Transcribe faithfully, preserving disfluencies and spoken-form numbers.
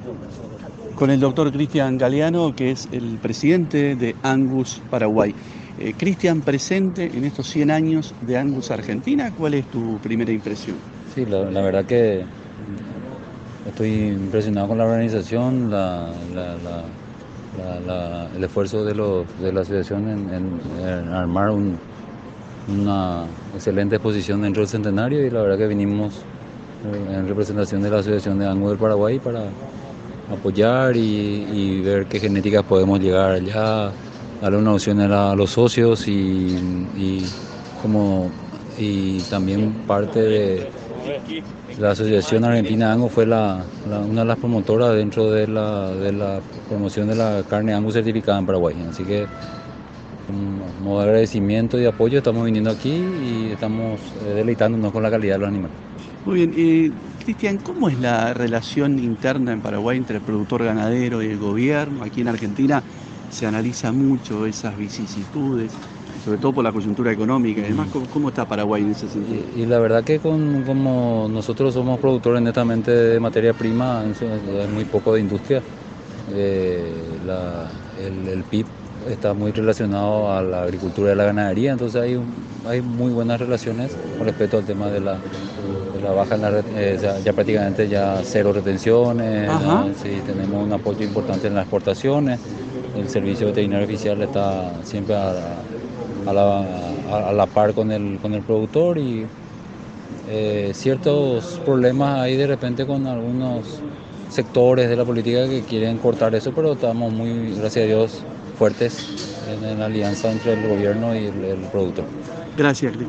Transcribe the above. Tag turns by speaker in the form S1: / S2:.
S1: con el doctor Cristian Galeano, que es el presidente de Angus Paraguay. Eh, Cristian, presente en estos cien años de Angus Argentina, ¿cuál es tu primera impresión?
S2: Sí, la, la verdad que estoy impresionado con la organización, la, la, la, la, la, el esfuerzo de, los, de la asociación en, en, en armar un, una excelente exposición dentro del centenario, y la verdad que vinimos en representación de la Asociación de Angus del Paraguay para apoyar y, y ver qué genéticas podemos llegar allá, darle una opción a, la, a los socios y, y, como, y también parte de la Asociación Argentina Angus fue la, la, una de las promotoras dentro de la, de la promoción de la carne Angus certificada en Paraguay. Así que como modo de agradecimiento y apoyo estamos viniendo aquí y estamos deleitándonos con la calidad de los animales.
S1: Muy bien, eh, Cristian, ¿cómo es la relación interna en Paraguay entre el productor ganadero y el gobierno? Aquí en Argentina se analiza mucho esas vicisitudes, sobre todo por la coyuntura económica y demás. ¿Cómo, cómo está Paraguay en ese sentido?
S2: Y, y la verdad que con, como nosotros somos productores netamente de materia prima, es muy poco de industria, eh, la, el, el P I B está muy relacionado a la agricultura y la ganadería, entonces hay, hay muy buenas relaciones con respecto al tema de la, de la baja, en la, eh, ya, ya prácticamente ya cero retenciones, ya, sí, tenemos un apoyo importante en las exportaciones, el servicio veterinario oficial está siempre a, a, la, a, a la par con el, con el productor, y eh, ciertos problemas hay de repente con algunos sectores de la política que quieren cortar eso, pero estamos muy, gracias a Dios, fuertes en, en la alianza entre el gobierno y el, el productor.
S1: Gracias, Cristian.